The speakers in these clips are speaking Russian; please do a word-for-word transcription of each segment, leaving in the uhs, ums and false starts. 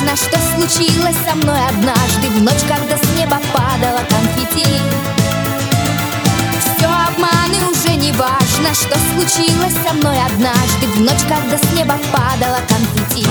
важно, что случилось со мной однажды в ночь, когда с неба падало конфетти. Все обманы, уже не важно, что случилось со мной однажды в ночь, когда с неба падало конфетти.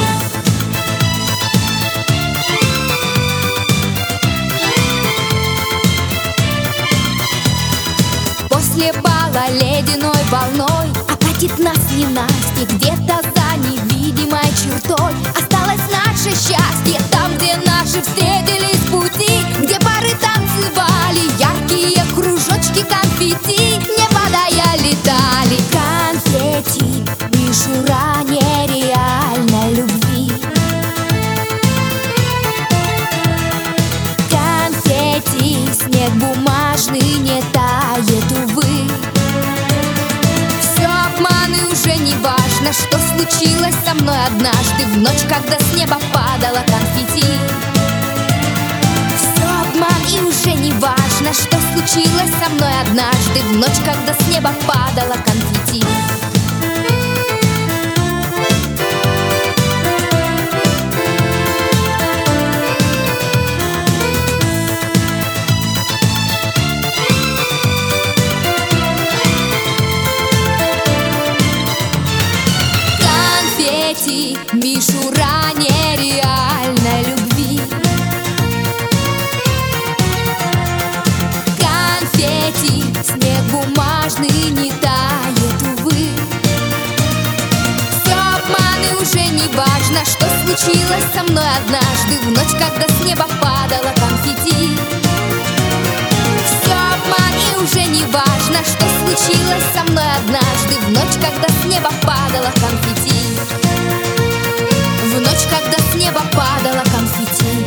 После бала ледяной волной окатит нас ненастье. Где-то за невидимой чертой осталось наше счастье. Там, где наши встретились пути, где пары танцевали, яркие кружочки конфетти, не падая, летали. Конфетти, мишура нереальной любви. Конфетти, снег бумажный не тает, увы. Все обманы, уже не важно, что случилось со мной однажды в ночь, когда с неба падало конфетти. Все обман, и уже не важно, что случилось со мной однажды в ночь, когда с неба падало конфетти. Мишура нереальной любви. Конфетти, снег бумажный не тает, увы. Все обманы, уже не важно, что случилось со мной однажды в ночь, когда с неба падало конфетти. Все обман, и уже не важно, что случилось со мной однажды в ночь, когда с неба падало конфетти. В ночь, когда с неба падало конфетти.